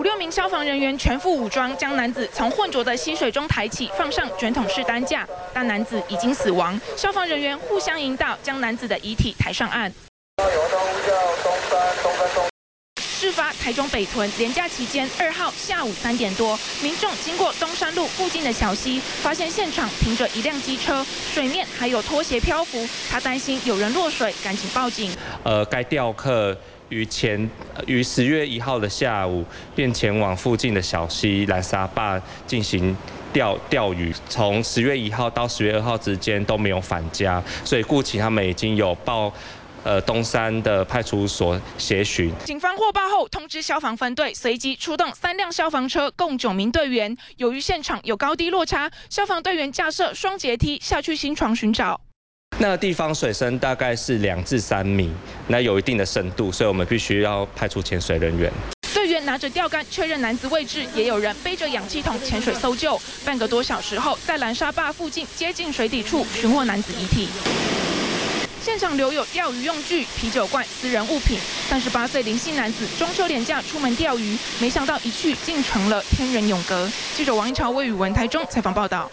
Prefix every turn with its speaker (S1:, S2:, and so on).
S1: 5、6名消防人员全副武装，将男子从浑浊的溪水中抬起，放上卷筒式担架，但男子已经死亡。消防人员互相引导，将男子的遗体抬上岸。事发台中北屯连假期间2号下午3点多，民众经过东山路附近的小溪，发现现场停着一辆机车，水面还有拖鞋漂浮，他担心有人落水，赶紧报警。
S2: 该钓客于10月1号的下午便前往附近的小溪蓝沙坝进行钓鱼，从10月1号到10月2号之间都没有返家，所以故其他们已经有报东山的派出所协寻。
S1: 警方获报后通知消防分队，随即出动3辆消防车，共9名队员。由于现场有高低落差，消防队员架设双阶梯下去新床寻找。
S2: 那个地方水深大概是2至3米，那有一定的深度，所以我们必须要派出潜水人员。
S1: 队员拿着钓竿确认男子位置，也有人背着氧气筒潜水搜救。半个多小时后，在蓝沙坝附近接近水底处寻获男子遗体。现场留有钓鱼用具、啤酒罐、私人物品。38岁林姓男子中秋连假出门钓鱼，没想到一去竟成了天人永隔。记者王一潮、魏宇文台中采访报道。